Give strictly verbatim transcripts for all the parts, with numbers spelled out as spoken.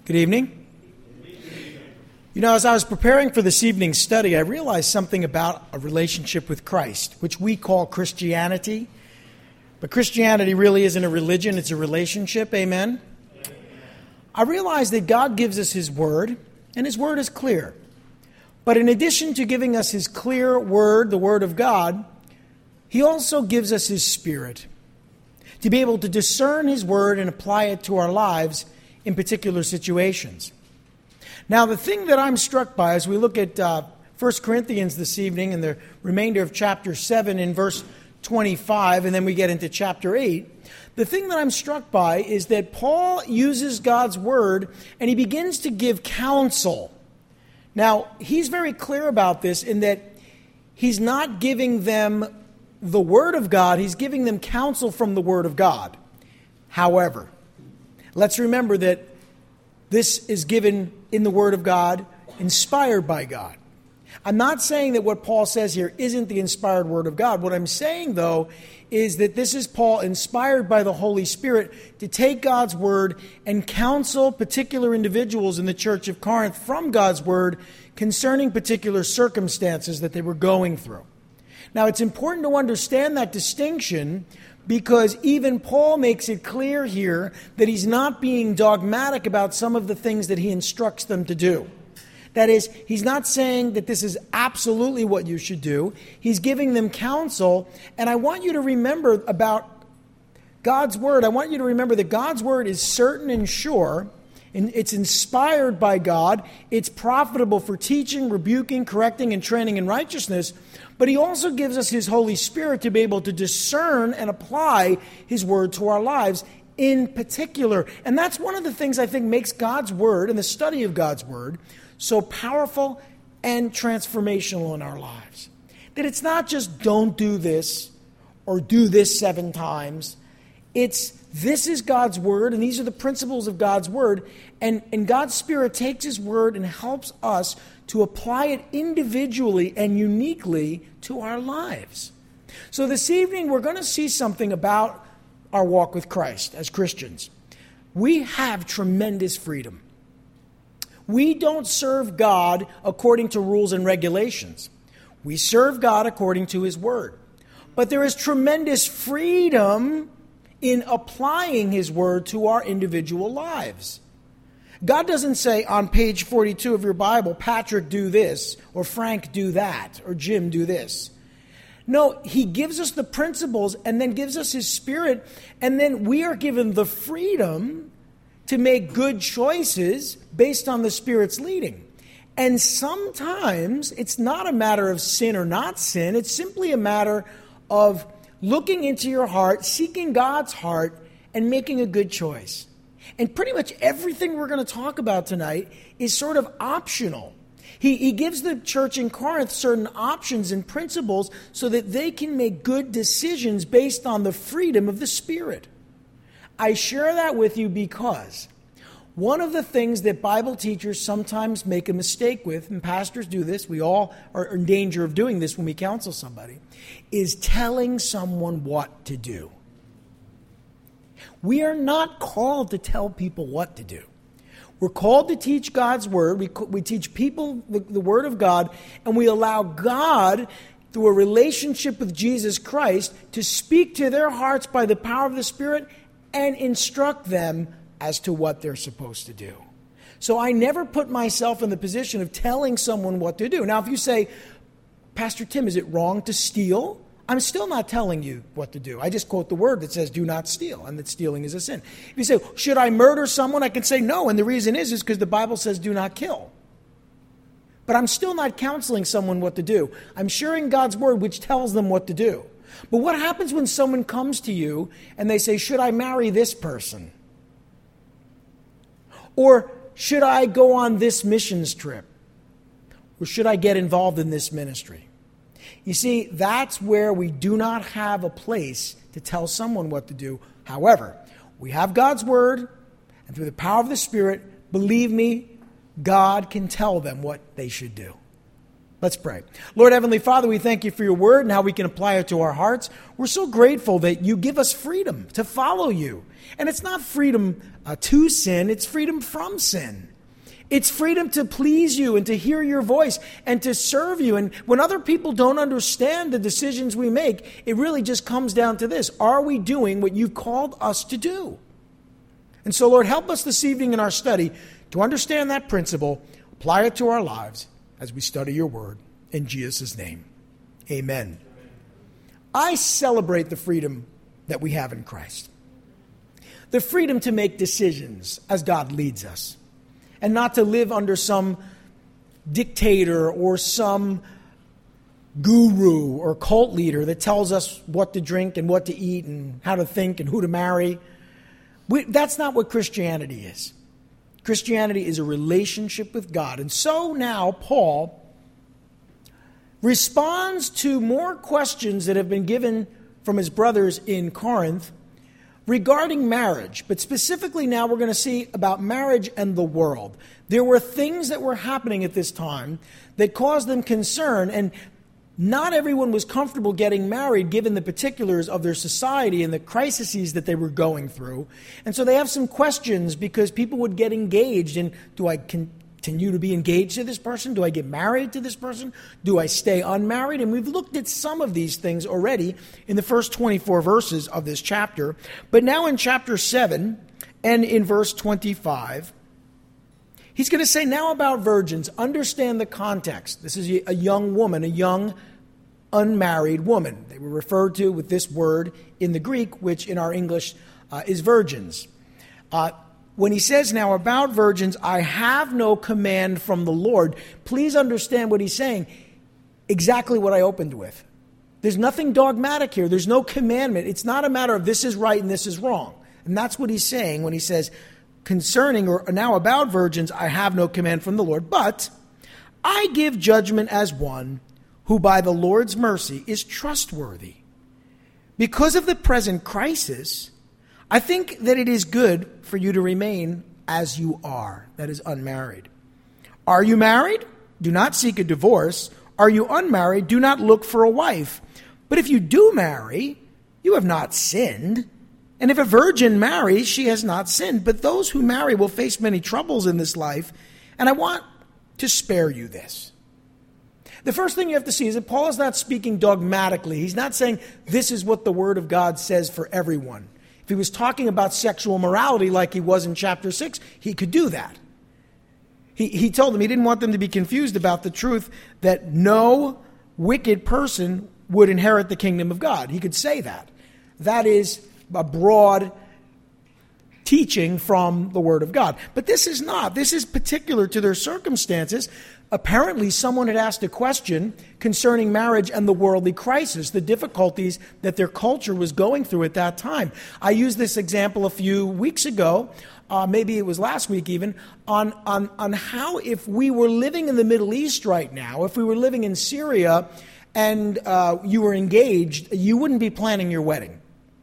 Good evening. You know, as I was preparing for this evening's study, I realized something about a relationship with Christ, which we call Christianity. But Christianity really isn't a religion, it's a relationship, amen? I realized that God gives us His Word, and His Word is clear. But in addition to giving us His clear Word, the Word of God, He also gives us His Spirit to be able to discern His Word and apply it to our lives in particular situations. Now, the thing that I'm struck by as we look at uh, First Corinthians this evening and the remainder of chapter seven in verse twenty-five, and then we get into chapter eight, the thing that I'm struck by is that Paul uses God's Word and he begins to give counsel. Now, he's very clear about this in that he's not giving them the Word of God, he's giving them counsel from the Word of God. However, let's remember that this is given in the Word of God, inspired by God. I'm not saying that what Paul says here isn't the inspired Word of God. What I'm saying, though, is that this is Paul inspired by the Holy Spirit to take God's Word and counsel particular individuals in the church of Corinth from God's Word concerning particular circumstances that they were going through. Now, it's important to understand that distinction because even Paul makes it clear here that he's not being dogmatic about some of the things that he instructs them to do. That is, he's not saying that this is absolutely what you should do. He's giving them counsel. And I want you to remember about God's Word. I want you to remember that God's Word is certain and sure. And it's inspired by God. It's profitable for teaching, rebuking, correcting, and training in righteousness. But He also gives us His Holy Spirit to be able to discern and apply His Word to our lives in particular. And that's one of the things I think makes God's Word and the study of God's Word so powerful and transformational in our lives. That it's not just don't do this or do this seven times. It's this is God's Word, and these are the principles of God's Word. And, and God's Spirit takes His Word and helps us to apply it individually and uniquely to our lives. So this evening, we're going to see something about our walk with Christ as Christians. We have tremendous freedom. We don't serve God according to rules and regulations. We serve God according to His Word. But there is tremendous freedom in applying His Word to our individual lives. God doesn't say on page forty-two of your Bible, Patrick, do this, or Frank, do that, or Jim, do this. No, He gives us the principles and then gives us His Spirit, and then we are given the freedom to make good choices based on the Spirit's leading. And sometimes it's not a matter of sin or not sin. It's simply a matter of looking into your heart, seeking God's heart, and making a good choice. And pretty much everything we're going to talk about tonight is sort of optional. He, he gives the church in Corinth certain options and principles so that they can make good decisions based on the freedom of the Spirit. I share that with you because one of the things that Bible teachers sometimes make a mistake with, and pastors do this, we all are in danger of doing this when we counsel somebody, is telling someone what to do. We are not called to tell people what to do. We're called to teach God's Word. We, we teach people the, the Word of God, and we allow God, through a relationship with Jesus Christ, to speak to their hearts by the power of the Spirit and instruct them as to what they're supposed to do. So I never put myself in the position of telling someone what to do. Now, if you say, Pastor Tim, is it wrong to steal? I'm still not telling you what to do. I just quote the word that says, do not steal, and that stealing is a sin. If you say, should I murder someone? I can say no, and the reason is, is because the Bible says do not kill. But I'm still not counseling someone what to do. I'm sharing God's Word, which tells them what to do. But what happens when someone comes to you and they say, should I marry this person? Or should I go on this missions trip? Or should I get involved in this ministry? You see, that's where we do not have a place to tell someone what to do. However, we have God's Word, and through the power of the Spirit, believe me, God can tell them what they should do. Let's pray. Lord Heavenly Father, we thank you for your word and how we can apply it to our hearts. We're so grateful that you give us freedom to follow you. And it's not freedom uh, to sin, it's freedom from sin. It's freedom to please you and to hear your voice and to serve you. And when other people don't understand the decisions we make, it really just comes down to this. Are we doing what you've called us to do? And so, Lord, help us this evening in our study to understand that principle, apply it to our lives as we study your word. In Jesus' name, amen. I celebrate the freedom that we have in Christ. The freedom to make decisions as God leads us. And not to live under some dictator or some guru or cult leader that tells us what to drink and what to eat and how to think and who to marry. We, that's not what Christianity is. Christianity is a relationship with God. And so now Paul responds to more questions that have been given from his brothers in Corinth regarding marriage. But specifically now we're going to see about marriage and the world. There were things that were happening at this time that caused them concern, and not everyone was comfortable getting married given the particulars of their society and the crises that they were going through. And so they have some questions because people would get engaged in, do I continue to be engaged to this person? Do I get married to this person? Do I stay unmarried? And we've looked at some of these things already in the first twenty-four verses of this chapter. But now in chapter seven and in verse twenty-five, he's going to say, now about virgins, understand the context. This is a young woman, a young unmarried woman. They were referred to with this word in the Greek, which in our English uh, is virgins. Uh, when he says now about virgins, I have no command from the Lord, please understand what he's saying. Exactly what I opened with. There's nothing dogmatic here. There's no commandment. It's not a matter of this is right and this is wrong. And that's what he's saying when he says, concerning or now about virgins, I have no command from the Lord, but I give judgment as one who by the Lord's mercy is trustworthy. Because of the present crisis, I think that it is good for you to remain as you are, that is, unmarried. Are you married? Do not seek a divorce. Are you unmarried? Do not look for a wife. But if you do marry, you have not sinned. And if a virgin marries, she has not sinned. But those who marry will face many troubles in this life, and I want to spare you this. The first thing you have to see is that Paul is not speaking dogmatically. He's not saying this is what the Word of God says for everyone. If he was talking about sexual morality like he was in chapter six, he could do that. He, he told them he didn't want them to be confused about the truth that no wicked person would inherit the kingdom of God. He could say that. That is a broad teaching from the Word of God. But this is not. This is particular to their circumstances. Apparently, someone had asked a question concerning marriage and the worldly crisis, the difficulties that their culture was going through at that time. I used this example a few weeks ago, uh, maybe it was last week even, on, on, on how if we were living in the Middle East right now, if we were living in Syria and uh, you were engaged, you wouldn't be planning your wedding.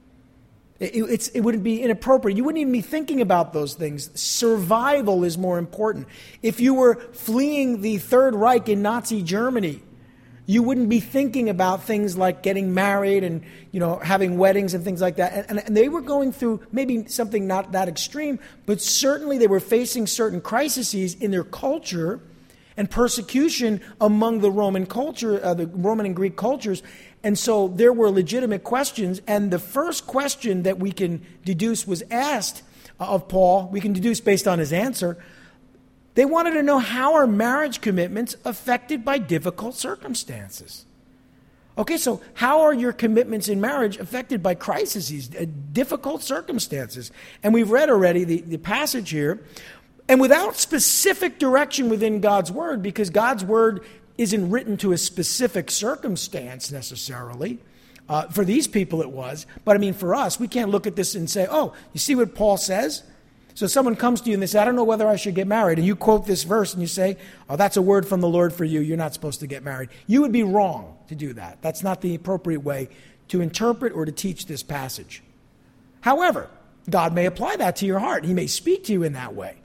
It, it's, it wouldn't be inappropriate. You wouldn't even be thinking about those things. Survival is more important. If you were fleeing the Third Reich in Nazi Germany, you wouldn't be thinking about things like getting married and, you know, having weddings and things like that. And, and, and they were going through maybe something not that extreme, but certainly they were facing certain crises in their culture and persecution among the Roman culture, uh, the Roman and Greek cultures. And so there were legitimate questions. And the first question that we can deduce was asked of Paul, we can deduce based on his answer. They wanted to know, how are marriage commitments affected by difficult circumstances? Okay, so how are your commitments in marriage affected by crises, uh, difficult circumstances? And we've read already the, the passage here. And without specific direction within God's word, because God's word isn't written to a specific circumstance necessarily. Uh, for these people it was. But I mean, for us, we can't look at this and say, oh, you see what Paul says? So someone comes to you and they say, I don't know whether I should get married. And you quote this verse and you say, oh, that's a word from the Lord for you. You're not supposed to get married. You would be wrong to do that. That's not the appropriate way to interpret or to teach this passage. However, God may apply that to your heart. He may speak to you in that way.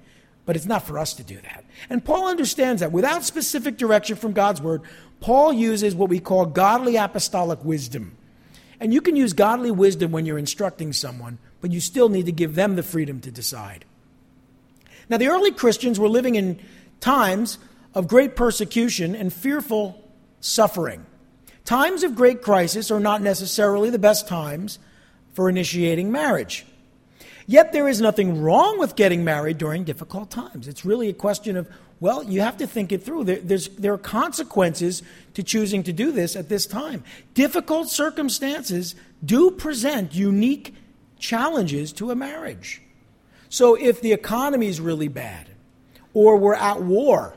But it's not for us to do that. And Paul understands that. Without specific direction from God's word, Paul uses what we call godly apostolic wisdom. And you can use godly wisdom when you're instructing someone, but you still need to give them the freedom to decide. Now, the early Christians were living in times of great persecution and fearful suffering. Times of great crisis are not necessarily the best times for initiating marriage. Yet there is nothing wrong with getting married during difficult times. It's really a question of, well, you have to think it through. There, there's, there are consequences to choosing to do this at this time. Difficult circumstances do present unique challenges to a marriage. So if the economy is really bad, or we're at war,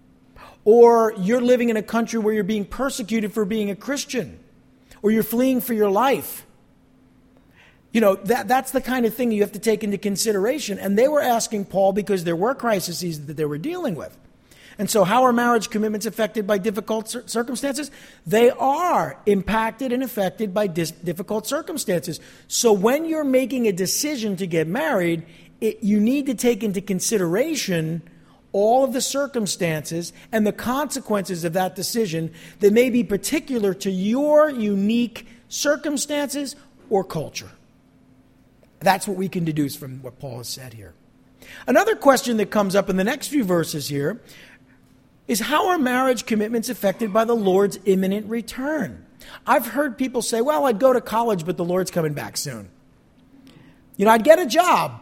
or you're living in a country where you're being persecuted for being a Christian, or you're fleeing for your life, you know, that, that's the kind of thing you have to take into consideration. And they were asking Paul because there were crises that they were dealing with. And so how are marriage commitments affected by difficult cir- circumstances? They are impacted and affected by dis- difficult circumstances. So when you're making a decision to get married, it, you need to take into consideration all of the circumstances and the consequences of that decision that may be particular to your unique circumstances or culture. That's what we can deduce from what Paul has said here. Another question that comes up in the next few verses here is, how are marriage commitments affected by the Lord's imminent return? I've heard people say, well, I'd go to college, but the Lord's coming back soon. You know, I'd get a job,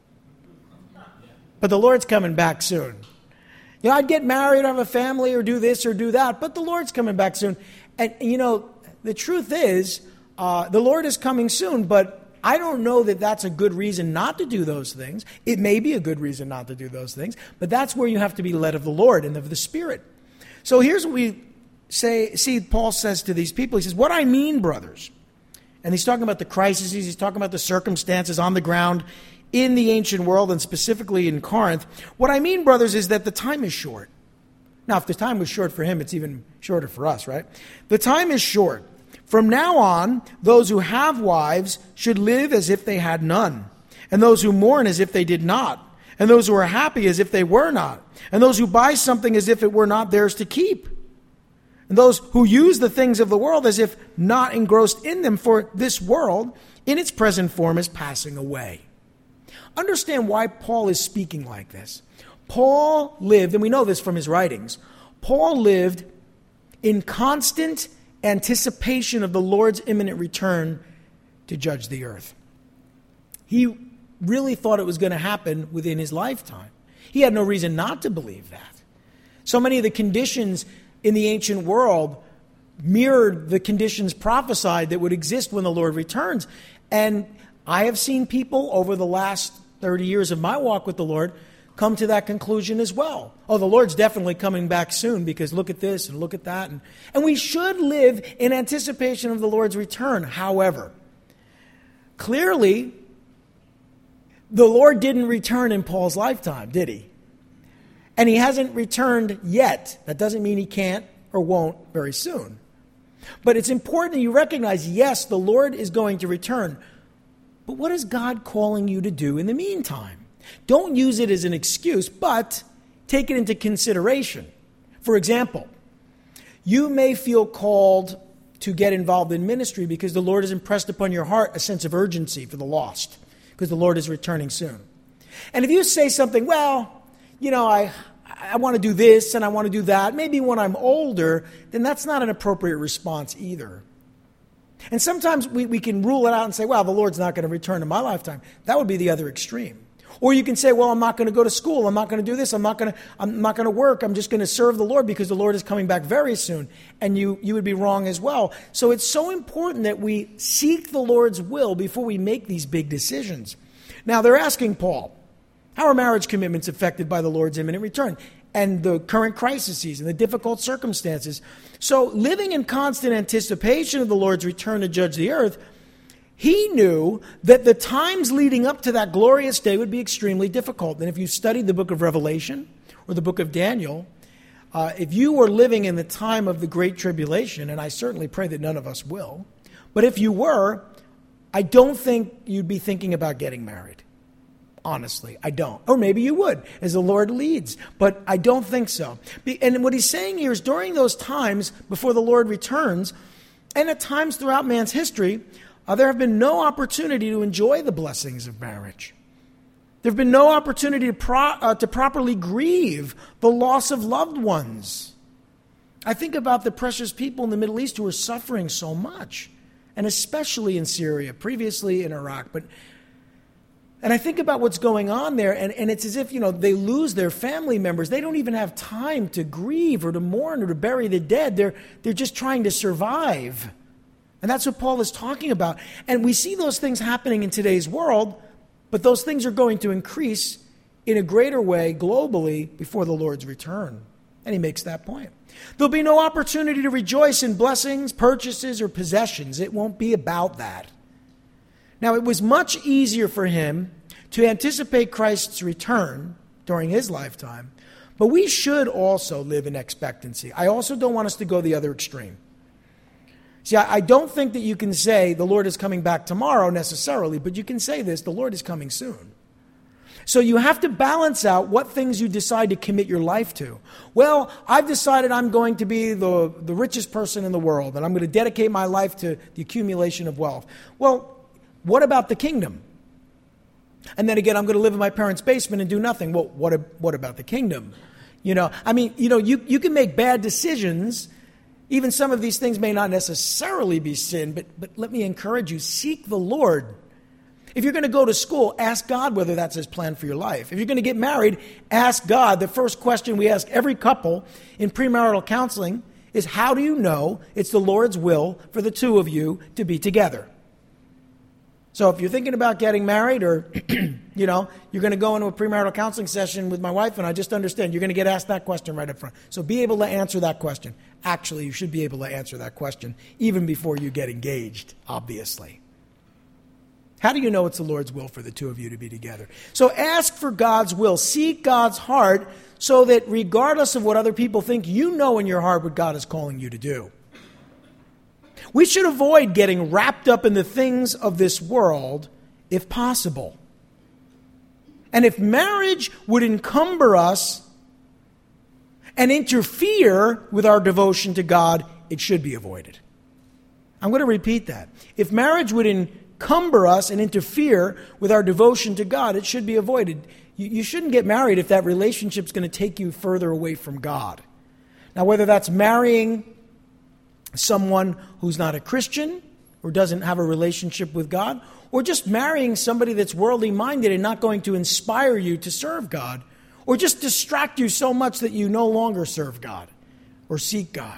but the Lord's coming back soon. You know, I'd get married, have a family, or do this or do that, but the Lord's coming back soon. And, you know, the truth is, uh, the Lord is coming soon, but I don't know that that's a good reason not to do those things. It may be a good reason not to do those things, but that's where you have to be led of the Lord and of the Spirit. So here's what we say, see Paul says to these people. He says, what I mean, brothers, and he's talking about the crises, he's talking about the circumstances on the ground in the ancient world and specifically in Corinth. What I mean, brothers, is that the time is short. Now, if the time was short for him, it's even shorter for us, right? The time is short. From now on, those who have wives should live as if they had none, and those who mourn as if they did not, and those who are happy as if they were not, and those who buy something as if it were not theirs to keep, and those who use the things of the world as if not engrossed in them, for this world, in its present form, is passing away. Understand why Paul is speaking like this. Paul lived, and we know this from his writings, Paul lived in constant anticipation of the Lord's imminent return to judge the earth. He really thought it was going to happen within his lifetime. He had no reason not to believe that. So many of the conditions in the ancient world mirrored the conditions prophesied that would exist when the Lord returns. And I have seen people over the last thirty years of my walk with the Lord come to that conclusion as well. Oh, the Lord's definitely coming back soon because look at this and look at that. And, and we should live in anticipation of the Lord's return. However, clearly, the Lord didn't return in Paul's lifetime, did he? And he hasn't returned yet. That doesn't mean he can't or won't very soon. But it's important that you recognize, yes, the Lord is going to return. But what is God calling you to do in the meantime? Don't use it as an excuse, but take it into consideration. For example, you may feel called to get involved in ministry because the Lord has impressed upon your heart a sense of urgency for the lost, because the Lord is returning soon. And if you say something, well, you know, I, I want to do this and I want to do that, maybe when I'm older, then that's not an appropriate response either. And sometimes we, we can rule it out and say, well, the Lord's not going to return in my lifetime. That would be the other extreme. Or you can say, well, I'm not going to go to school. I'm not going to do this. I'm not going to, I'm not going to work. I'm just going to serve the Lord because the Lord is coming back very soon. And you, you would be wrong as well. So it's so important that we seek the Lord's will before we make these big decisions. Now, they're asking Paul, how are marriage commitments affected by the Lord's imminent return and the current crises and the difficult circumstances? So living in constant anticipation of the Lord's return to judge the earth, he knew that the times leading up to that glorious day would be extremely difficult. And if you studied the book of Revelation or the book of Daniel, uh, if you were living in the time of the Great Tribulation, and I certainly pray that none of us will, but if you were, I don't think you'd be thinking about getting married. honestly. I don't. Or maybe you would, as the Lord leads. But I don't think so. And what he's saying here is during those times before the Lord returns, and at times throughout man's history, uh, there have been no opportunity to enjoy the blessings of marriage. There have been no opportunity to, pro- uh, to properly grieve the loss of loved ones. I think about the precious people in the Middle East who are suffering so much, and especially in Syria, previously in Iraq. But And I think about what's going on there, and, and it's as if, you know, they lose their family members. They don't even have time to grieve or to mourn or to bury the dead. They're, they're just trying to survive. And that's what Paul is talking about. And we see those things happening in today's world, but those things are going to increase in a greater way globally before the Lord's return. And he makes that point. There'll be no opportunity to rejoice in blessings, purchases, or possessions. It won't be about that. Now, it was much easier for him to anticipate Christ's return during his lifetime, but we should also live in expectancy. I also don't want us to go the other extreme. See, I don't think that you can say the Lord is coming back tomorrow necessarily, but you can say this, the Lord is coming soon. So you have to balance out what things you decide to commit your life to. Well, I've decided I'm going to be the, the richest person in the world, and I'm going to dedicate my life to the accumulation of wealth. Well, what about the kingdom? And then again, I'm going to live in my parents' basement and do nothing. Well, what, what about the kingdom? You know, I mean, you know, you, you can make bad decisions. Even some of these things may not necessarily be sin, but, but let me encourage you, seek the Lord. If you're going to go to school, ask God whether that's his plan for your life. If you're going to get married, ask God. The first question we ask every couple in premarital counseling is, how do you know it's the Lord's will for the two of you to be together? So if you're thinking about getting married, or, you know, you're going to go into a premarital counseling session with my wife, and I just understand you're going to get asked that question right up front. So be able to answer that question. Actually, you should be able to answer that question even before you get engaged, obviously. How do you know it's the Lord's will for the two of you to be together? So ask for God's will. Seek God's heart so that regardless of what other people think, you know in your heart what God is calling you to do. We should avoid getting wrapped up in the things of this world if possible. And if marriage would encumber us and interfere with our devotion to God, it should be avoided. I'm going to repeat that. If marriage would encumber us and interfere with our devotion to God, it should be avoided. You, you shouldn't get married if that relationship is going to take you further away from God. Now, whether that's marrying someone who's not a Christian or doesn't have a relationship with God, or just marrying somebody that's worldly minded and not going to inspire you to serve God, or just distract you so much that you no longer serve God or seek God.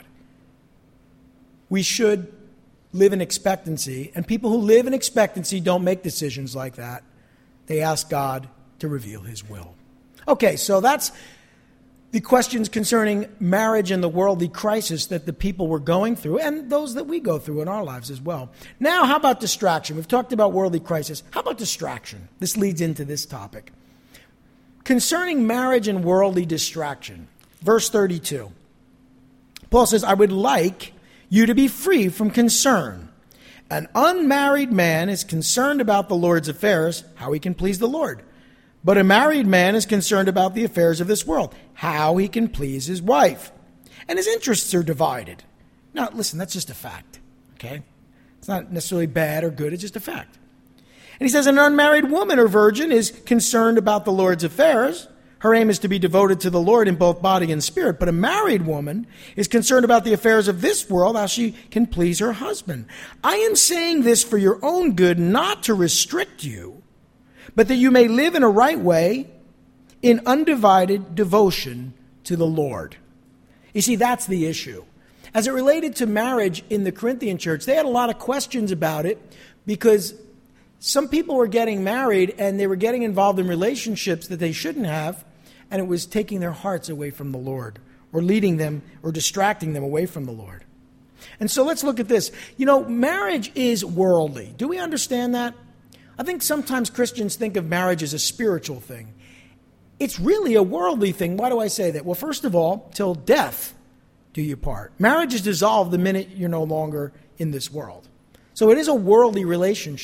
We should live in expectancy, and people who live in expectancy don't make decisions like that. They ask God to reveal his will. Okay, so that's the questions concerning marriage and the worldly crisis that the people were going through, and those that we go through in our lives as well. Now, how about distraction? We've talked about worldly crisis. How about distraction? This leads into this topic. Concerning marriage and worldly distraction, verse thirty-two, Paul says, I would like you to be free from concern. An unmarried man is concerned about the Lord's affairs, how he can please the Lord. But a married man is concerned about the affairs of this world, how he can please his wife. And his interests are divided. Now, listen, that's just a fact, okay? It's not necessarily bad or good, it's just a fact. And he says an unmarried woman or virgin is concerned about the Lord's affairs. Her aim is to be devoted to the Lord in both body and spirit. But a married woman is concerned about the affairs of this world, how she can please her husband. I am saying this for your own good, not to restrict you, but that you may live in a right way in undivided devotion to the Lord. You see, that's the issue. As it related to marriage in the Corinthian church, they had a lot of questions about it because some people were getting married and they were getting involved in relationships that they shouldn't have, and it was taking their hearts away from the Lord or leading them or distracting them away from the Lord. And so let's look at this. You know, marriage is worldly. Do we understand that? I think sometimes Christians think of marriage as a spiritual thing. It's really a worldly thing. Why do I say that? Well, first of all, till death do you part. Marriage is dissolved the minute you're no longer in this world. So it is a worldly relationship.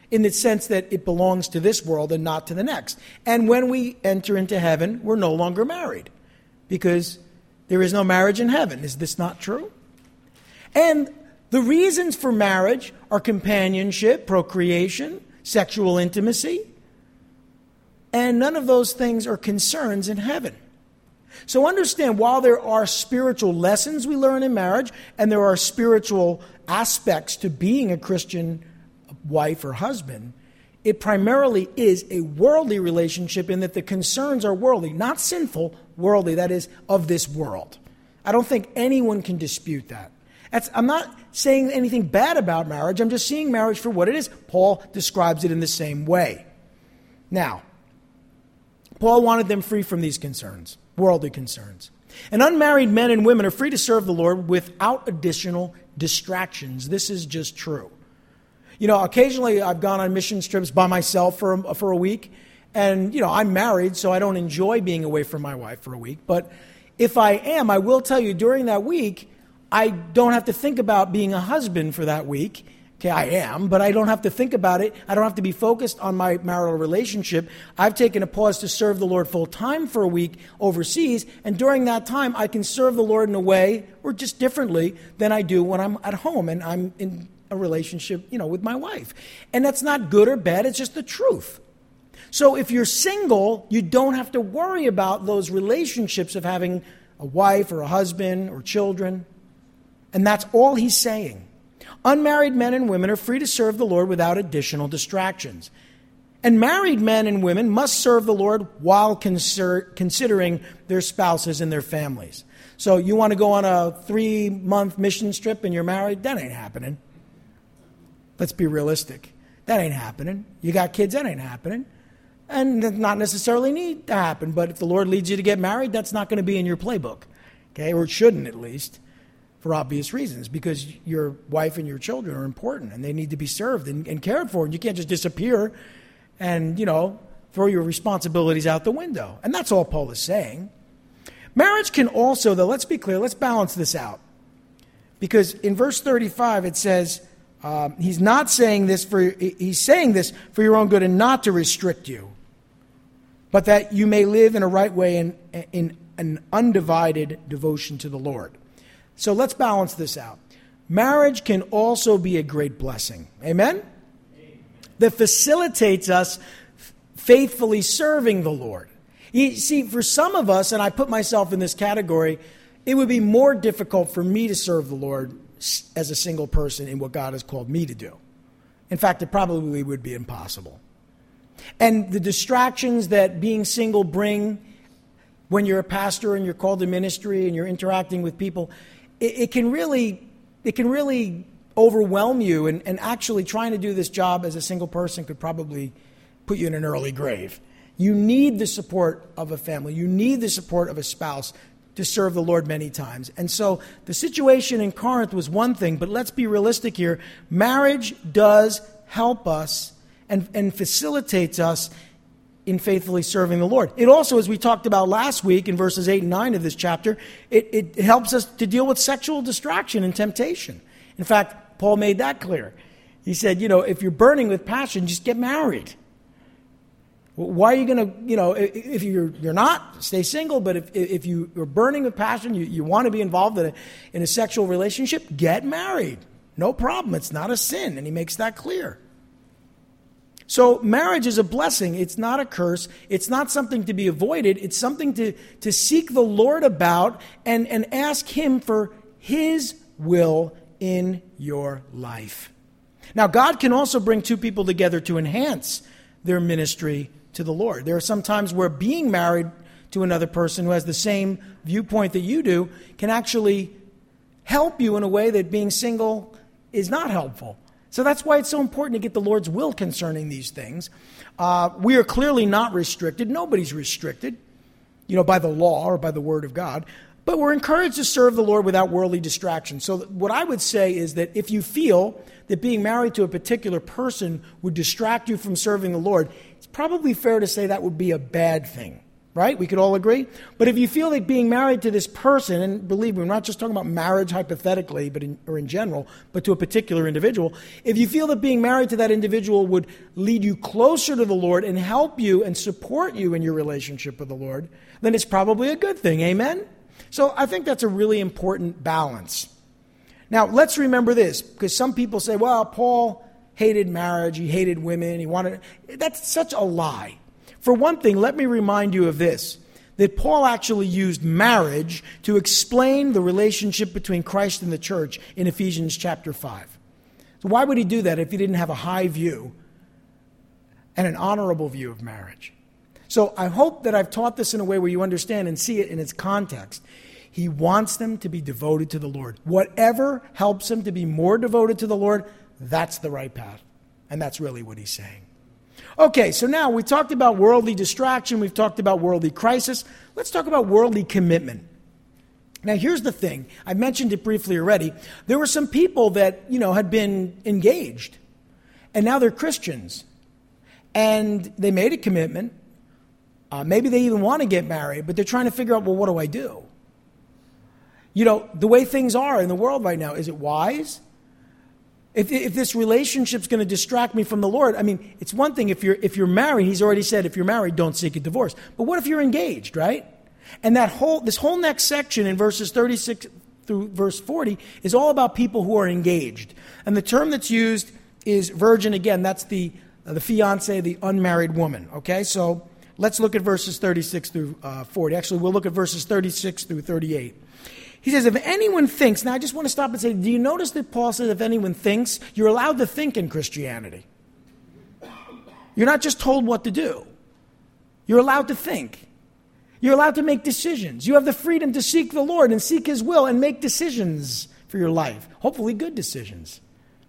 in the sense that it belongs to this world and not to the next. And when we enter into heaven, we're no longer married because there is no marriage in heaven. Is this not true? And the reasons for marriage are companionship, procreation, sexual intimacy, and none of those things are concerns in heaven. So understand, while there are spiritual lessons we learn in marriage, and there are spiritual aspects to being a Christian wife or husband, it primarily is a worldly relationship in that the concerns are worldly, not sinful, worldly, that is, of this world. I don't think anyone can dispute that. That's, I'm not saying anything bad about marriage. I'm just seeing marriage for what it is. Paul describes it in the same way. Now, Paul wanted them free from these concerns, worldly concerns. And unmarried men and women are free to serve the Lord without additional distractions. This is just true. You know, occasionally I've gone on mission trips by myself for a, for a week. And, you know, I'm married, so I don't enjoy being away from my wife for a week. But if I am, I will tell you, during that week, I don't have to think about being a husband for that week. Okay, I am, but I don't have to think about it. I don't have to be focused on my marital relationship. I've taken a pause to serve the Lord full time for a week overseas, and during that time, I can serve the Lord in a way, or just differently, than I do when I'm at home and I'm in a relationship, you know, with my wife. And that's not good or bad, it's just the truth. So if you're single, you don't have to worry about those relationships of having a wife or a husband or children. And that's all he's saying. Unmarried men and women are free to serve the Lord without additional distractions. And married men and women must serve the Lord while conser- considering their spouses and their families. So you want to go on a three-month mission trip and you're married? That ain't happening. Let's be realistic. That ain't happening. You got kids? That ain't happening. And that not necessarily need to happen. But if the Lord leads you to get married, that's not going to be in your playbook. Okay? Or it shouldn't, at least. For obvious reasons, because your wife and your children are important and they need to be served and, and cared for. And you can't just disappear and, you know, throw your responsibilities out the window. And that's all Paul is saying. Marriage can also, though, let's be clear, let's balance this out. Because in verse thirty-five it says, um, he's not saying this for, he's saying this for your own good and not to restrict you, but that you may live in a right way in, in an undivided devotion to the Lord. So let's balance this out. Marriage can also be a great blessing. Amen? Amen. That facilitates us faithfully serving the Lord. You see, for some of us, and I put myself in this category, it would be more difficult for me to serve the Lord as a single person in what God has called me to do. In fact, it probably would be impossible. And the distractions that being single bring when you're a pastor and you're called to ministry and you're interacting with people, it, it can really, it can really overwhelm you. And, and actually trying to do this job as a single person could probably put you in an early grave. You need the support of a family. You need the support of a spouse to serve the Lord many times. And so the situation in Corinth was one thing, but let's be realistic here. Marriage does help us and, and facilitates us in faithfully serving the Lord. It also, as we talked about last week in verses eight and nine of this chapter, it, it helps us to deal with sexual distraction and temptation. In fact, Paul made that clear. He said, you know, if you're burning with passion, just get married. Why are you going to, you know, if you're you're not, stay single, but if if you are burning with passion, you, you want to be involved in a, in a sexual relationship, get married. No problem. It's not a sin, and he makes that clear. So marriage is a blessing. It's not a curse. It's not something to be avoided. It's something to, to seek the Lord about and, and ask him for his will in your life. Now, God can also bring two people together to enhance their ministry to the Lord. There are some times where being married to another person who has the same viewpoint that you do can actually help you in a way that being single is not helpful. So that's why it's so important to get the Lord's will concerning these things. Uh, we are clearly not restricted. Nobody's restricted, you know, by the law or by the word of God. But we're encouraged to serve the Lord without worldly distraction. So what I would say is that if you feel that being married to a particular person would distract you from serving the Lord, it's probably fair to say that would be a bad thing. right? We could all agree. But if you feel that being married to this person, and believe me, we're not just talking about marriage hypothetically but in, or in general, but to a particular individual. If you feel that being married to that individual would lead you closer to the Lord and help you and support you in your relationship with the Lord, then it's probably a good thing. Amen? So I think that's a really important balance. Now, let's remember this, because some people say, well, Paul hated marriage, he hated women, he wanted... That's such a lie. For one thing, let me remind you of this, that Paul actually used marriage to explain the relationship between Christ and the church in Ephesians chapter five. So why would he do that if he didn't have a high view and an honorable view of marriage? So I hope that I've taught this in a way where you understand and see it in its context. He wants them to be devoted to the Lord. Whatever helps them to be more devoted to the Lord, that's the right path. And that's really what he's saying. Okay, so now we talked about worldly distraction. We've talked about worldly crisis. Let's talk about worldly commitment. Now, here's the thing. I mentioned it briefly already. There were some people that, you know, had been engaged, and now they're Christians. And they made a commitment. Uh, maybe they even want to get married, but they're trying to figure out, well, what do I do? You know, the way things are in the world right now, is it wise? If, if this relationship's going to distract me from the Lord, I mean, it's one thing if you're if you're married. He's already said if you're married, don't seek a divorce. But what if you're engaged, right? And that whole this whole next section in verses thirty-six through verse forty is all about people who are engaged. And the term that's used is virgin. Again, that's the uh, the fiance, the unmarried woman. Okay, so let's look at verses thirty-six through uh, forty. Actually, we'll look at verses thirty-six through thirty-eight. He says, if anyone thinks, now I just want to stop and say, do you notice that Paul says if anyone thinks? You're allowed to think in Christianity. You're not just told what to do. You're allowed to think. You're allowed to make decisions. You have the freedom to seek the Lord and seek his will and make decisions for your life. Hopefully good decisions.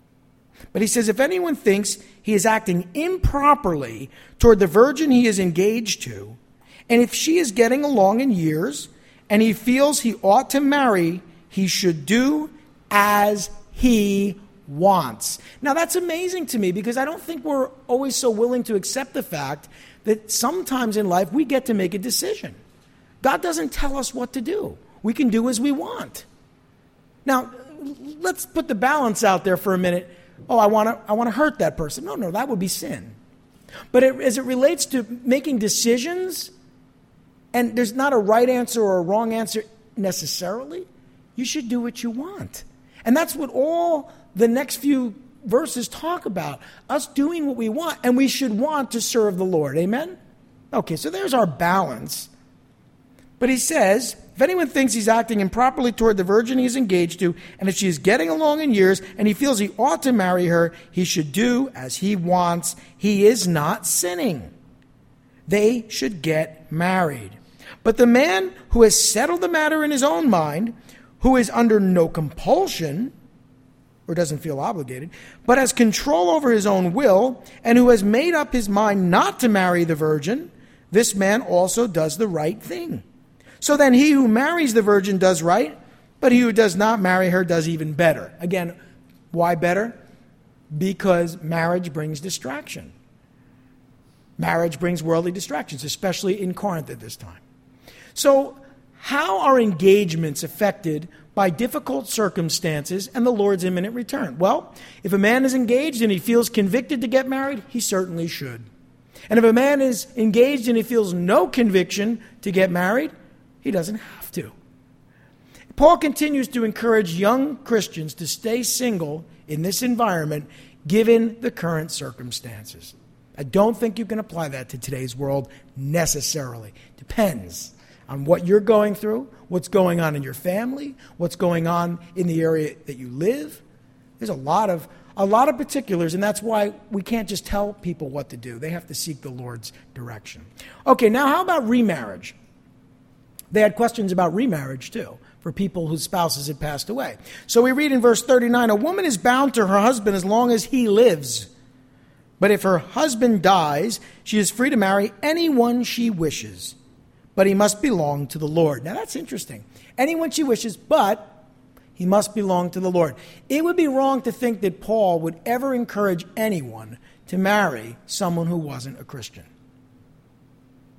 But he says, if anyone thinks he is acting improperly toward the virgin he is engaged to, and if she is getting along in years, and he feels he ought to marry, he should do as he wants. Now, that's amazing to me because I don't think we're always so willing to accept the fact that sometimes in life we get to make a decision. God doesn't tell us what to do. We can do as we want. Now, let's put the balance out there for a minute. Oh, I want to I want to hurt that person. No, no, that would be sin. But it, as it relates to making decisions, and there's not a right answer or a wrong answer necessarily, you should do what you want. And that's what all the next few verses talk about, us doing what we want, and we should want to serve the Lord. Amen? Okay, so there's our balance. But he says, if anyone thinks he's acting improperly toward the virgin he is engaged to, and if she is getting along in years, and he feels he ought to marry her, he should do as he wants. He is not sinning. They should get married. But the man who has settled the matter in his own mind, who is under no compulsion, or doesn't feel obligated, but has control over his own will, and who has made up his mind not to marry the virgin, this man also does the right thing. So then he who marries the virgin does right, but he who does not marry her does even better. Again, why better? Because marriage brings distraction. Marriage brings worldly distractions, especially in Corinth at this time. So how are engagements affected by difficult circumstances and the Lord's imminent return? Well, if a man is engaged and he feels convicted to get married, he certainly should. And if a man is engaged and he feels no conviction to get married, he doesn't have to. Paul continues to encourage young Christians to stay single in this environment given the current circumstances. I don't think you can apply that to today's world necessarily. Depends on what you're going through, what's going on in your family, what's going on in the area that you live. There's a lot of a lot of particulars, and that's why we can't just tell people what to do. They have to seek the Lord's direction. Okay, now how about remarriage? They had questions about remarriage too, for people whose spouses had passed away. So we read in verse thirty-nine, a woman is bound to her husband as long as he lives. But if her husband dies, she is free to marry anyone she wishes. But he must belong to the Lord. Now that's interesting. Anyone she wishes, but he must belong to the Lord. It would be wrong to think that Paul would ever encourage anyone to marry someone who wasn't a Christian,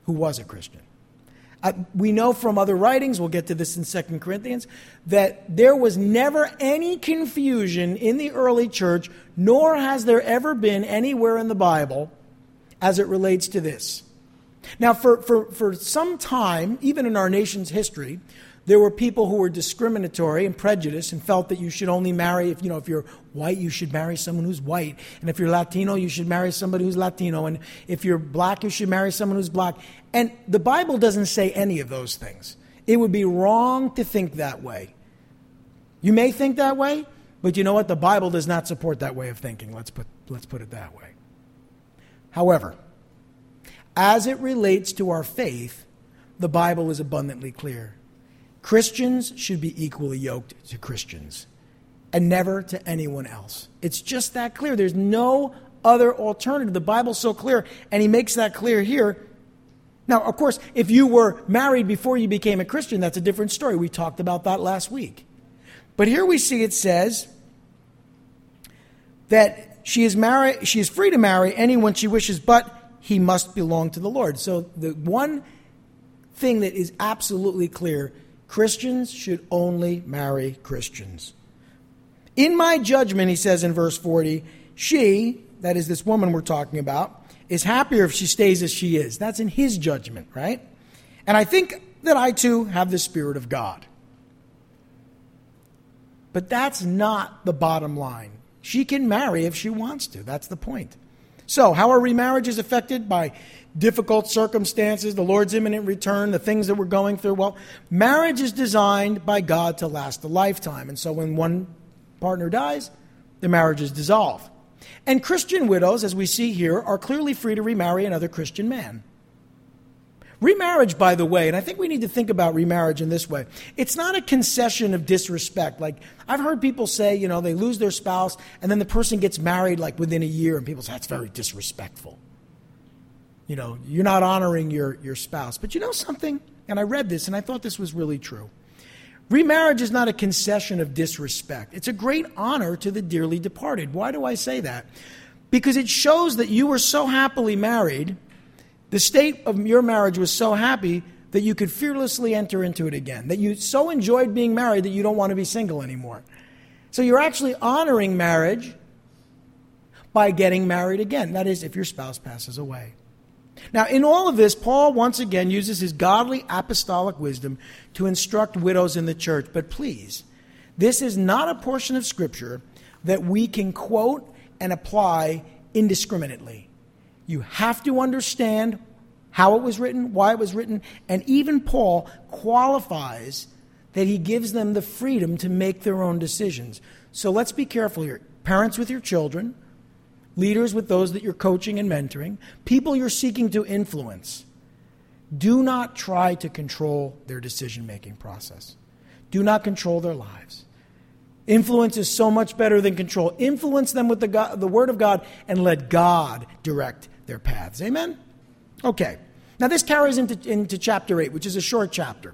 who was a Christian. Uh, we know from other writings, we'll get to this in Second Corinthians, that there was never any confusion in the early church, nor has there ever been anywhere in the Bible as it relates to this. Now, for, for, for some time, even in our nation's history, there were people who were discriminatory and prejudiced and felt that you should only marry, if you know, if you're white, you should marry someone who's white. And if you're Latino, you should marry somebody who's Latino. And if you're black, you should marry someone who's black. And the Bible doesn't say any of those things. It would be wrong to think that way. You may think that way, but you know what? The Bible does not support that way of thinking. Let's put, let's put it that way. However, as it relates to our faith, the Bible is abundantly clear. Christians should be equally yoked to Christians and never to anyone else. It's just that clear. There's no other alternative. The Bible's so clear, and he makes that clear here. Now, of course, if you were married before you became a Christian, that's a different story. We talked about that last week. But here we see it says that she is married, she is free to marry anyone she wishes, but he must belong to the Lord. So the one thing that is absolutely clear, Christians should only marry Christians. In my judgment, he says in verse forty, she, that is this woman we're talking about, is happier if she stays as she is. That's in his judgment, right? And I think that I too have the Spirit of God. But that's not the bottom line. She can marry if she wants to. That's the point. So, how are remarriages affected? By difficult circumstances, the Lord's imminent return, the things that we're going through. Well, marriage is designed by God to last a lifetime. And so when one partner dies, the marriage is dissolved. And Christian widows, as we see here, are clearly free to remarry another Christian man. Remarriage, by the way, and I think we need to think about remarriage in this way. It's not a concession of disrespect. Like, I've heard people say, you know, they lose their spouse, and then the person gets married like within a year, and people say, that's very disrespectful. You know, you're not honoring your, your spouse. But you know something? And I read this, and I thought this was really true. Remarriage is not a concession of disrespect. It's a great honor to the dearly departed. Why do I say that? Because it shows that you were so happily married. The state of your marriage was so happy that you could fearlessly enter into it again, that you so enjoyed being married that you don't want to be single anymore. So you're actually honoring marriage by getting married again. That is, if your spouse passes away. Now, in all of this, Paul once again uses his godly apostolic wisdom to instruct widows in the church. But please, this is not a portion of Scripture that we can quote and apply indiscriminately. You have to understand how it was written, why it was written, and even Paul qualifies that he gives them the freedom to make their own decisions. So let's be careful here. Parents with your children, leaders with those that you're coaching and mentoring, people you're seeking to influence, do not try to control their decision-making process. Do not control their lives. Influence is so much better than control. Influence them with the, God, the Word of God and let God direct their paths. Amen? Okay. Now this carries into, into chapter eight, which is a short chapter.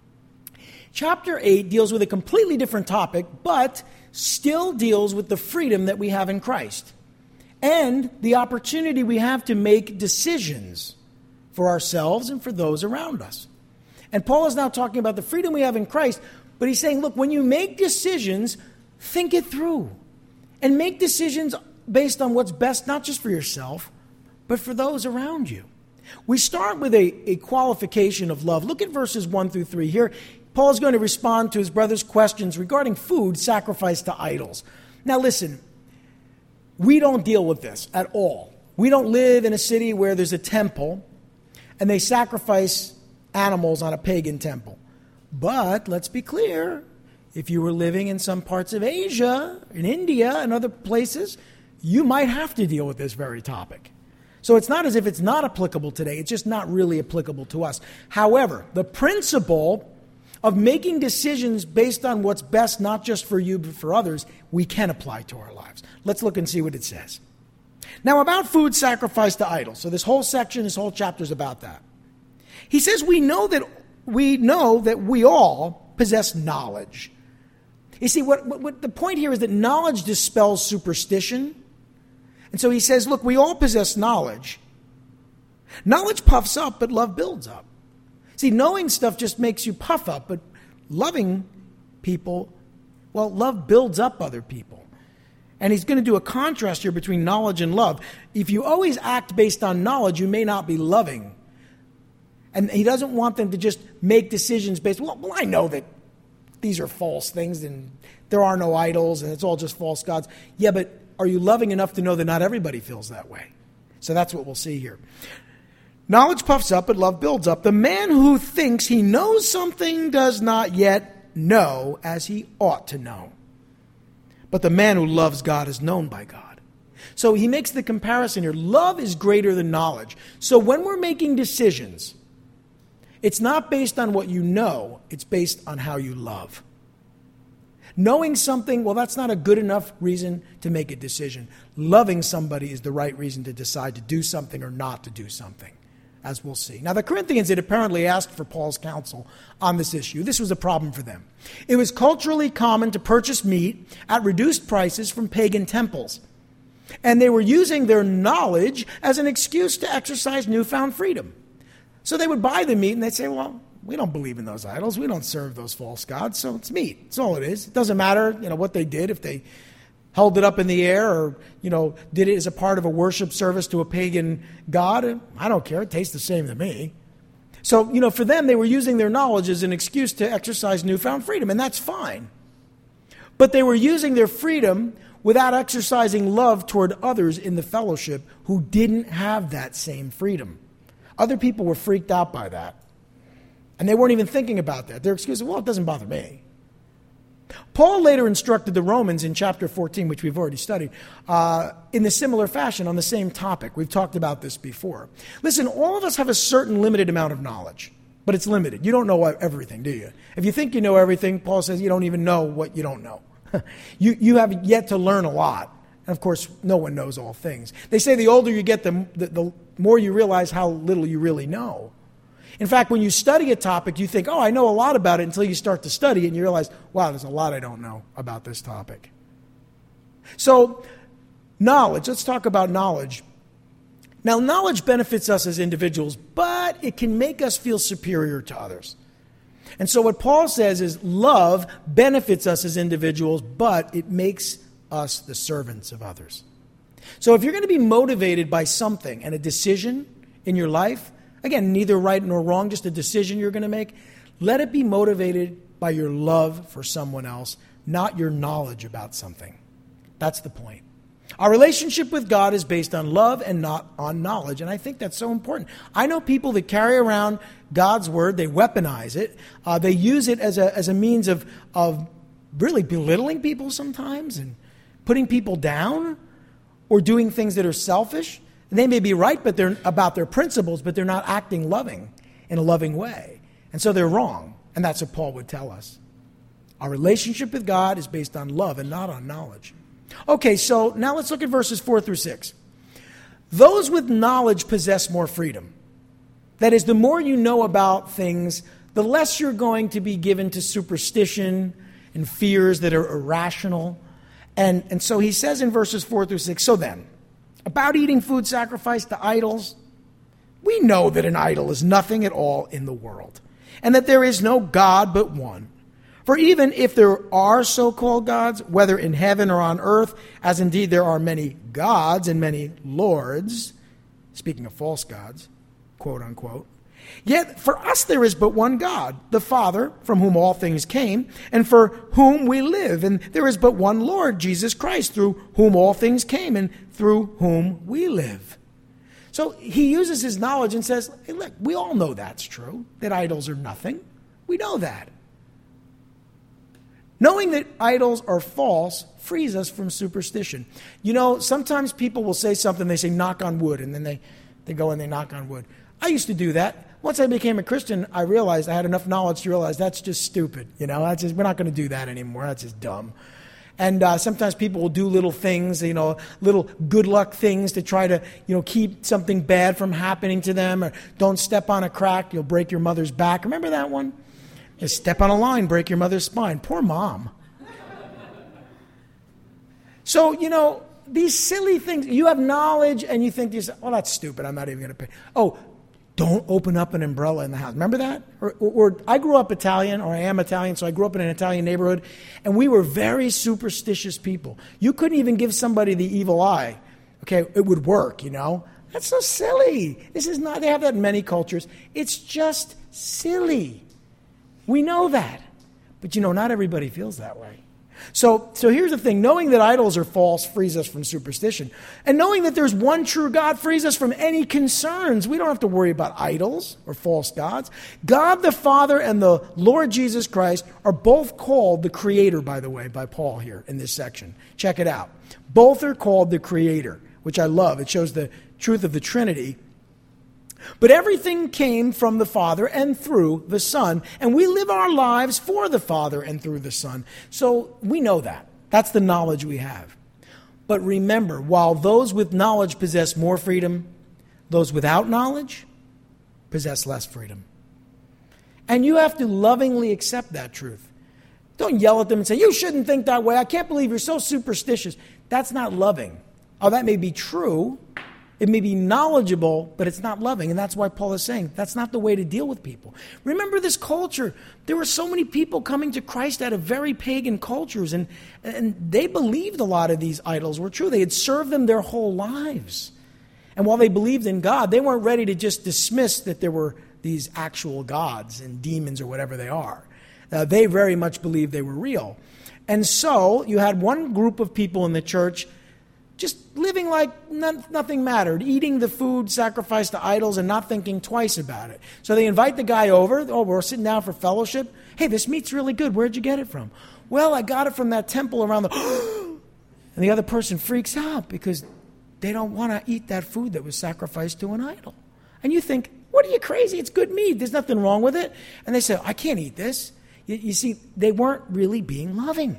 Chapter eight deals with a completely different topic, but still deals with the freedom that we have in Christ and the opportunity we have to make decisions for ourselves and for those around us. And Paul is now talking about the freedom we have in Christ, but he's saying, look, when you make decisions, think it through and make decisions based on what's best, not just for yourself, but for those around you. We start with a, a qualification of love. Look at verses one through three. Here, Paul's going to respond to his brother's questions regarding food sacrificed to idols. Now listen, we don't deal with this at all. We don't live in a city where there's a temple and they sacrifice animals on a pagan temple. But let's be clear, if you were living in some parts of Asia, in India, and other places, you might have to deal with this very topic. So it's not as if it's not applicable today. It's just not really applicable to us. However, the principle of making decisions based on what's best, not just for you, but for others, we can apply to our lives. Let's look and see what it says. Now, about food sacrificed to idols. So this whole section, this whole chapter is about that. He says we know that we know that we all possess knowledge. You see, what, what, what the point here is that knowledge dispels superstition. And so he says, look, we all possess knowledge. Knowledge puffs up, but love builds up. See, knowing stuff just makes you puff up, but loving people, well, love builds up other people. And he's going to do a contrast here between knowledge and love. If you always act based on knowledge, you may not be loving. And he doesn't want them to just make decisions based, well, well, I know that these are false things and there are no idols and it's all just false gods. Yeah, but are you loving enough to know that not everybody feels that way? So that's what we'll see here. Knowledge puffs up, but love builds up. The man who thinks he knows something does not yet know as he ought to know. But the man who loves God is known by God. So he makes the comparison here. Love is greater than knowledge. So when we're making decisions, it's not based on what you know. It's based on how you love. Knowing something, well, that's not a good enough reason to make a decision. Loving somebody is the right reason to decide to do something or not to do something, as we'll see. Now, the Corinthians had apparently asked for Paul's counsel on this issue. This was a problem for them. It was culturally common to purchase meat at reduced prices from pagan temples. And they were using their knowledge as an excuse to exercise newfound freedom. So they would buy the meat and they'd say, well, we don't believe in those idols. We don't serve those false gods. So it's meat. That's all it is. It doesn't matter, you know, what they did, if they held it up in the air or, you know, did it as a part of a worship service to a pagan god. I don't care. It tastes the same to me. So, you know, for them, they were using their knowledge as an excuse to exercise newfound freedom, and that's fine. But they were using their freedom without exercising love toward others in the fellowship who didn't have that same freedom. Other people were freaked out by that. And they weren't even thinking about that. Their excuse was, well, it doesn't bother me. Paul later instructed the Romans in chapter fourteen, which we've already studied, uh, in a similar fashion on the same topic. We've talked about this before. Listen, all of us have a certain limited amount of knowledge, but it's limited. You don't know everything, do you? If you think you know everything, Paul says you don't even know what you don't know. you, you have yet to learn a lot. And of course, no one knows all things. They say the older you get, the, the, the more you realize how little you really know. In fact, when you study a topic, you think, oh, I know a lot about it until you start to study it and you realize, wow, there's a lot I don't know about this topic. So, knowledge. Let's talk about knowledge. Now, knowledge benefits us as individuals, but it can make us feel superior to others. And so what Paul says is love benefits us as individuals, but it makes us the servants of others. So if you're going to be motivated by something and a decision in your life, again, neither right nor wrong, just a decision you're going to make, let it be motivated by your love for someone else, not your knowledge about something. That's the point. Our relationship with God is based on love and not on knowledge, and I think that's so important. I know people that carry around God's word, they weaponize it, uh, they use it as a as a means of, of really belittling people sometimes and putting people down or doing things that are selfish. And they may be right but they're about their principles, but they're not acting loving in a loving way. And so they're wrong, and that's what Paul would tell us. Our relationship with God is based on love and not on knowledge. Okay, so now let's look at verses four through six. Those with knowledge possess more freedom. That is, the more you know about things, the less you're going to be given to superstition and fears that are irrational. And, and so he says in verses four through six, so then, about eating food sacrificed to idols, we know that an idol is nothing at all in the world, and that there is no God but one. For even if there are so-called gods, whether in heaven or on earth, as indeed there are many gods and many lords, speaking of false gods, quote unquote, yet for us there is but one God, the Father, from whom all things came, and for whom we live. And there is but one Lord, Jesus Christ, through whom all things came, and through whom we live. So he uses his knowledge and says, hey, look, we all know that's true, that idols are nothing. We know that. Knowing that idols are false frees us from superstition. You know, sometimes people will say something, they say, knock on wood, and then they, they go and they knock on wood. I used to do that. Once I became a Christian, I realized I had enough knowledge to realize that's just stupid. You know, that's just, we're not going to do that anymore. That's just dumb. And uh, sometimes people will do little things, you know, little good luck things to try to, you know, keep something bad from happening to them. Or don't step on a crack, you'll break your mother's back. Remember that one? Just step on a line, break your mother's spine. Poor mom. So, you know, these silly things. You have knowledge and you think to yourself, oh, that's stupid. I'm not even going to pay. Oh, don't open up an umbrella in the house. Remember that? Or, or, or I grew up Italian, or I am Italian, so I grew up in an Italian neighborhood, and we were very superstitious people. You couldn't even give somebody the evil eye. Okay, it would work, you know. That's so silly. This is not, they have that in many cultures. It's just silly. We know that. But you know, not everybody feels that way. So, so here's the thing. Knowing that idols are false frees us from superstition. And knowing that there's one true God frees us from any concerns. We don't have to worry about idols or false gods. God the Father and the Lord Jesus Christ are both called the Creator, by the way, by Paul here in this section. Check it out. Both are called the Creator, which I love. It shows the truth of the Trinity. But everything came from the Father and through the Son. And we live our lives for the Father and through the Son. So we know that. That's the knowledge we have. But remember, while those with knowledge possess more freedom, those without knowledge possess less freedom. And you have to lovingly accept that truth. Don't yell at them and say, you shouldn't think that way. I can't believe you're so superstitious. That's not loving. Oh, that may be true. It may be knowledgeable, but it's not loving. And that's why Paul is saying that's not the way to deal with people. Remember this culture. There were so many people coming to Christ out of very pagan cultures, and, and they believed a lot of these idols were true. They had served them their whole lives. And while they believed in God, they weren't ready to just dismiss that there were these actual gods and demons or whatever they are. Uh, they very much believed they were real. And so you had one group of people in the church just living like none, nothing mattered, eating the food sacrificed to idols and not thinking twice about it. So they invite the guy over. Oh, we're sitting down for fellowship. Hey, this meat's really good. Where'd you get it from? Well, I got it from that temple around the... And the other person freaks out because they don't want to eat that food that was sacrificed to an idol. And you think, what are you crazy? It's good meat. There's nothing wrong with it. And they say, I can't eat this. You, you see, they weren't really being loving.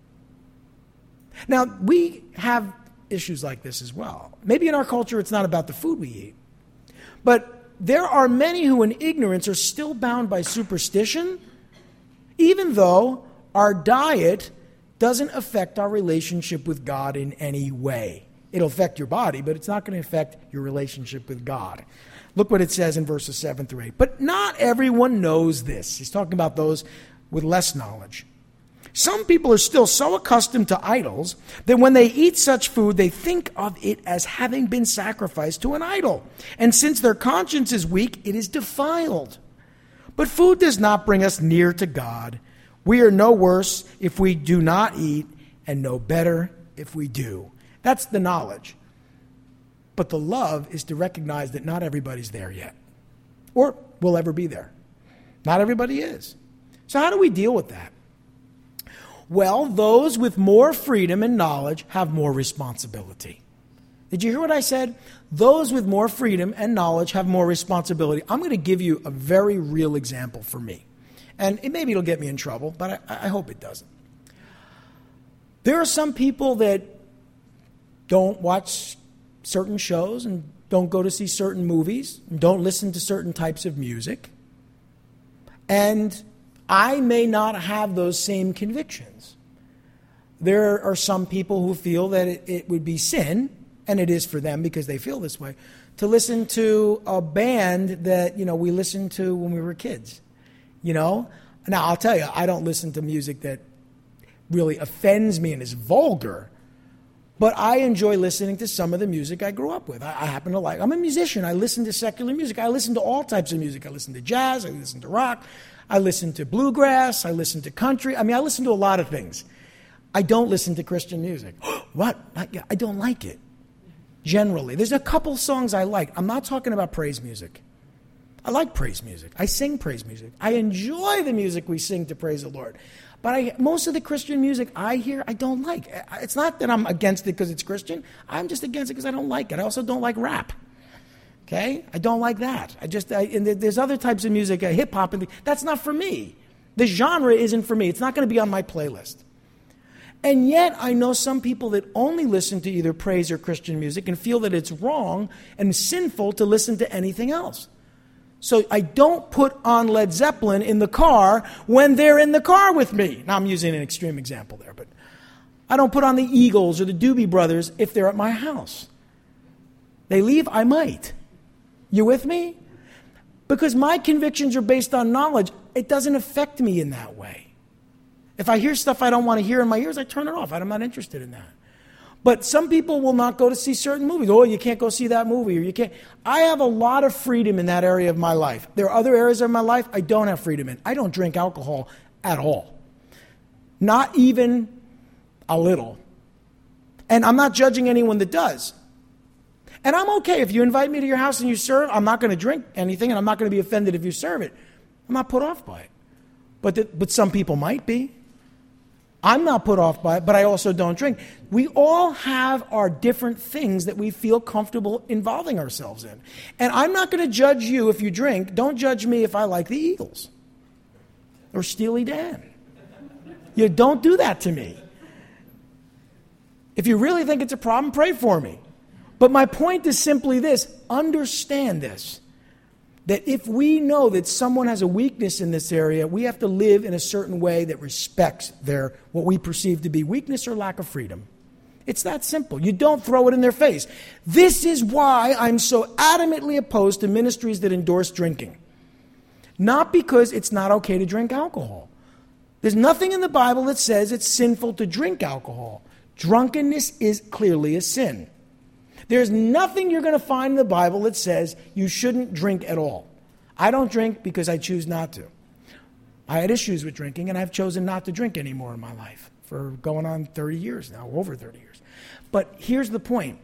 Now, we have issues like this as well. Maybe in our culture it's not about the food we eat. But there are many who in ignorance are still bound by superstition, even though our diet doesn't affect our relationship with God in any way. It'll affect your body, but it's not going to affect your relationship with God. Look what it says in verses seven through eight. But not everyone knows this. He's talking about those with less knowledge. Some people are still so accustomed to idols that when they eat such food, they think of it as having been sacrificed to an idol. And since their conscience is weak, it is defiled. But food does not bring us near to God. We are no worse if we do not eat, and no better if we do. That's the knowledge. But the love is to recognize that not everybody's there yet, or will ever be there. Not everybody is. So how do we deal with that? Well, those with more freedom and knowledge have more responsibility. Did you hear what I said? Those with more freedom and knowledge have more responsibility. I'm going to give you a very real example for me. And it, maybe it'll get me in trouble, but I, I hope it doesn't. There are some people that don't watch certain shows and don't go to see certain movies and don't listen to certain types of music. And I may not have those same convictions. There are some people who feel that it, it would be sin, and it is for them because they feel this way, to listen to a band that, you know, we listened to when we were kids. You know? Now, I'll tell you, I don't listen to music that really offends me and is vulgar, but I enjoy listening to some of the music I grew up with. I, I happen to like, I'm a musician. I listen to secular music. I listen to all types of music. I listen to jazz. I listen to rock. I listen to bluegrass. I listen to country. I mean, I listen to a lot of things. I don't listen to Christian music. What? I, I don't like it. Generally. There's a couple songs I like. I'm not talking about praise music. I like praise music. I sing praise music. I enjoy the music we sing to praise the Lord. But I, most of the Christian music I hear, I don't like. It's not that I'm against it because it's Christian. I'm just against it because I don't like it. I also don't like rap. Okay? I don't like that. I just, I, and there's other types of music, uh, hip-hop, and that's not for me. The genre isn't for me. It's not going to be on my playlist. And yet, I know some people that only listen to either praise or Christian music and feel that it's wrong and sinful to listen to anything else. So I don't put on Led Zeppelin in the car when they're in the car with me. Now, I'm using an extreme example there, but I don't put on the Eagles or the Doobie Brothers if they're at my house. They leave, I might. You with me? Because my convictions are based on knowledge. It doesn't affect me in that way. If I hear stuff I don't want to hear in my ears, I turn it off. I'm not interested in that. But some people will not go to see certain movies. Oh, you can't go see that movie, or you can't. I have a lot of freedom in that area of my life. There are other areas of my life I don't have freedom in. I don't drink alcohol at all. Not even a little. And I'm not judging anyone that does. And I'm okay if you invite me to your house and you serve. I'm not going to drink anything, and I'm not going to be offended if you serve it. I'm not put off by it. But the, but some people might be. I'm not put off by it, but I also don't drink. We all have our different things that we feel comfortable involving ourselves in. And I'm not going to judge you if you drink. Don't judge me if I like the Eagles or Steely Dan. You don't do that to me. If you really think it's a problem, pray for me. But my point is simply this. Understand this. That if we know that someone has a weakness in this area, we have to live in a certain way that respects their what we perceive to be weakness or lack of freedom. It's that simple. You don't throw it in their face. This is why I'm so adamantly opposed to ministries that endorse drinking. Not because it's not okay to drink alcohol. There's nothing in the Bible that says it's sinful to drink alcohol. Drunkenness is clearly a sin. There's nothing you're going to find in the Bible that says you shouldn't drink at all. I don't drink because I choose not to. I had issues with drinking, and I've chosen not to drink anymore in my life for going on thirty years now, over thirty years. But here's the point.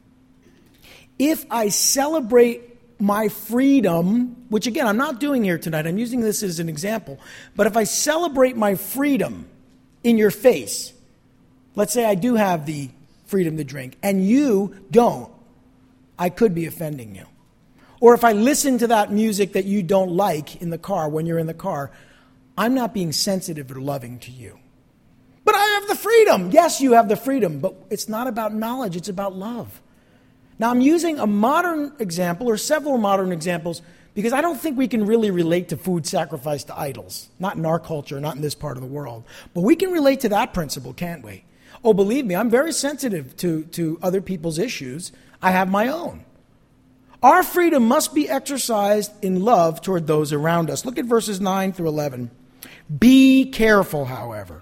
If I celebrate my freedom, which again, I'm not doing here tonight, I'm using this as an example, but if I celebrate my freedom in your face, let's say I do have the freedom to drink, and you don't, I could be offending you. Or if I listen to that music that you don't like in the car when you're in the car, I'm not being sensitive or loving to you. But I have the freedom. Yes, you have the freedom, but it's not about knowledge, it's about love. Now, I'm using a modern example, or several modern examples, because I don't think we can really relate to food sacrificed to idols. Not in our culture, not in this part of the world. But we can relate to that principle, can't we? Oh, believe me, I'm very sensitive to, to other people's issues. I have my own. Our freedom must be exercised in love toward those around us. Look at verses nine through eleven. Be careful, however.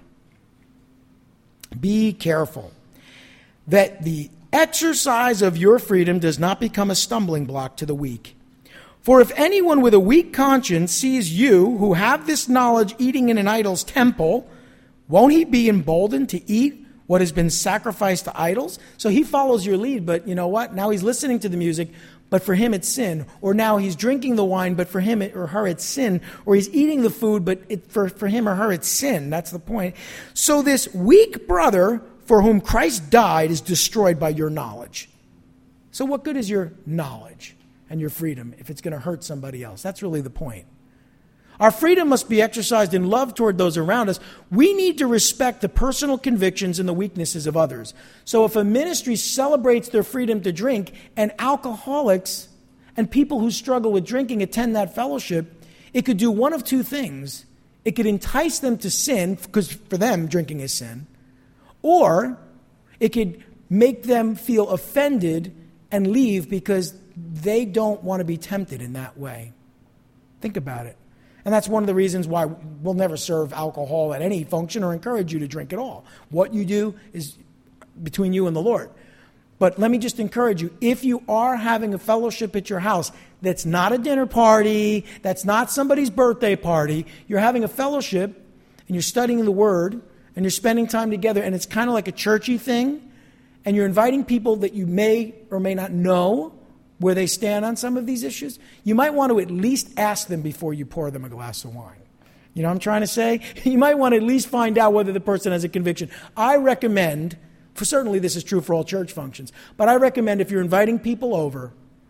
Be careful that the exercise of your freedom does not become a stumbling block to the weak. For if anyone with a weak conscience sees you, who have this knowledge, eating in an idol's temple, won't he be emboldened to eat what has been sacrificed to idols? So he follows your lead, but you know what? Now he's listening to the music, but for him it's sin. Or now he's drinking the wine, but for him or her it's sin. Or he's eating the food, but it, for, for him or her it's sin. That's the point. So this weak brother for whom Christ died is destroyed by your knowledge. So what good is your knowledge and your freedom if it's going to hurt somebody else? That's really the point. Our freedom must be exercised in love toward those around us. We need to respect the personal convictions and the weaknesses of others. So if a ministry celebrates their freedom to drink, and alcoholics and people who struggle with drinking attend that fellowship, it could do one of two things. It could entice them to sin, because for them, drinking is sin. Or it could make them feel offended and leave because they don't want to be tempted in that way. Think about it. And that's one of the reasons why we'll never serve alcohol at any function or encourage you to drink at all. What you do is between you and the Lord. But let me just encourage you, if you are having a fellowship at your house that's not a dinner party, that's not somebody's birthday party, you're having a fellowship and you're studying the Word and you're spending time together, and it's kind of like a churchy thing, and you're inviting people that you may or may not know where they stand on some of these issues, you might want to at least ask them before you pour them a glass of wine. You know what I'm trying to say? You might want to at least find out whether the person has a conviction. I recommend, for certainly this is true for all church functions, but I recommend if you're inviting people over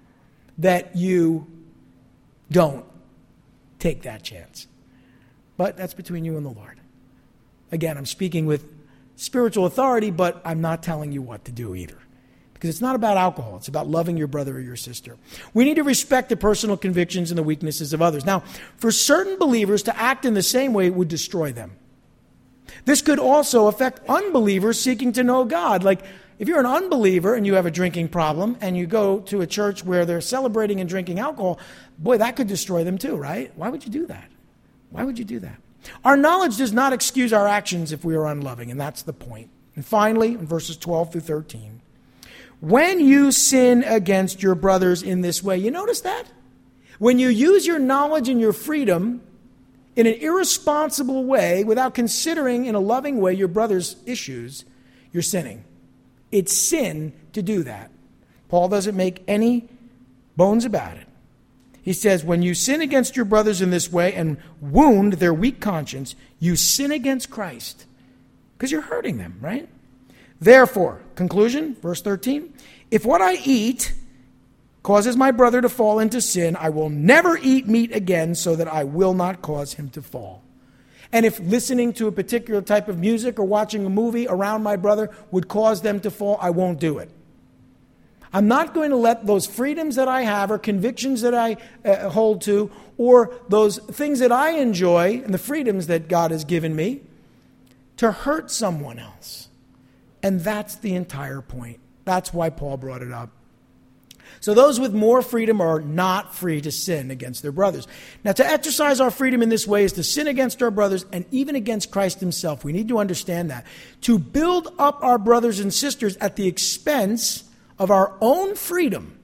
that you don't take that chance. But that's between you and the Lord. Again, I'm speaking with spiritual authority, but I'm not telling you what to do either. Because it's not about alcohol. It's about loving your brother or your sister. We need to respect the personal convictions and the weaknesses of others. Now, for certain believers to act in the same way would destroy them. This could also affect unbelievers seeking to know God. Like, if you're an unbeliever and you have a drinking problem and you go to a church where they're celebrating and drinking alcohol, boy, that could destroy them too, right? Why would you do that? Why would you do that? Our knowledge does not excuse our actions if we are unloving, and that's the point. And finally, in verses twelve through thirteen, when you sin against your brothers in this way, you notice that? When you use your knowledge and your freedom in an irresponsible way without considering in a loving way your brother's issues, you're sinning. It's sin to do that. Paul doesn't make any bones about it. He says, when you sin against your brothers in this way and wound their weak conscience, you sin against Christ. Because you're hurting them, right? Therefore, conclusion, verse thirteen, if what I eat causes my brother to fall into sin, I will never eat meat again so that I will not cause him to fall. And if listening to a particular type of music or watching a movie around my brother would cause them to fall, I won't do it. I'm not going to let those freedoms that I have or convictions that I uh, hold to or those things that I enjoy and the freedoms that God has given me to hurt someone else. And that's the entire point. That's why Paul brought it up. So those with more freedom are not free to sin against their brothers. Now, to exercise our freedom in this way is to sin against our brothers and even against Christ himself. We need to understand that. To build up our brothers and sisters at the expense of our own freedom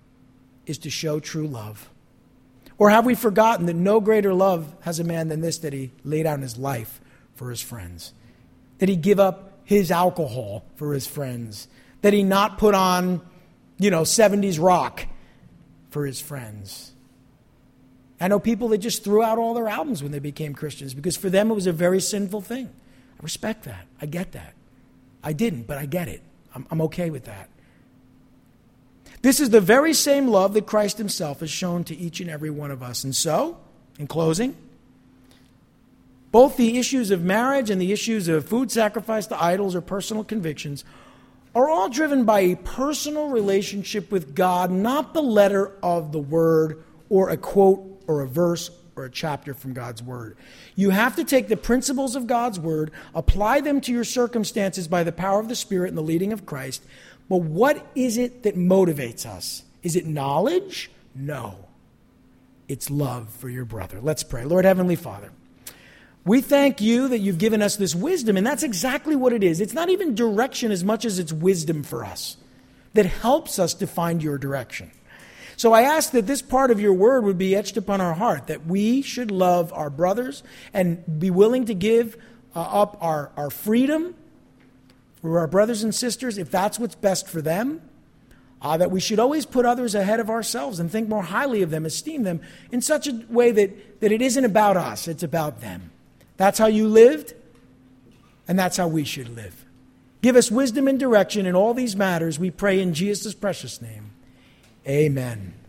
is to show true love. Or have we forgotten that no greater love has a man than this, that he laid down his life for his friends, that he give up his alcohol for his friends, that he not put on, you know, seventies rock for his friends. I know people that just threw out all their albums when they became Christians because for them it was a very sinful thing. I respect that. I get that. I didn't, but I get it. I'm, I'm okay with that. This is the very same love that Christ himself has shown to each and every one of us. And so, in closing, both the issues of marriage and the issues of food sacrifice to idols or personal convictions are all driven by a personal relationship with God, not the letter of the word or a quote or a verse or a chapter from God's word. You have to take the principles of God's word, apply them to your circumstances by the power of the Spirit and the leading of Christ. But what is it that motivates us? Is it knowledge? No. It's love for your brother. Let's pray. Lord Heavenly Father, we thank you that you've given us this wisdom, and that's exactly what it is. It's not even direction as much as it's wisdom for us that helps us to find your direction. So I ask that this part of your word would be etched upon our heart, that we should love our brothers and be willing to give uh, up our, our freedom for our brothers and sisters, if that's what's best for them, uh, that we should always put others ahead of ourselves and think more highly of them, esteem them in such a way that, that it isn't about us, it's about them. That's how you lived, and that's how we should live. Give us wisdom and direction in all these matters, we pray in Jesus' precious name. Amen.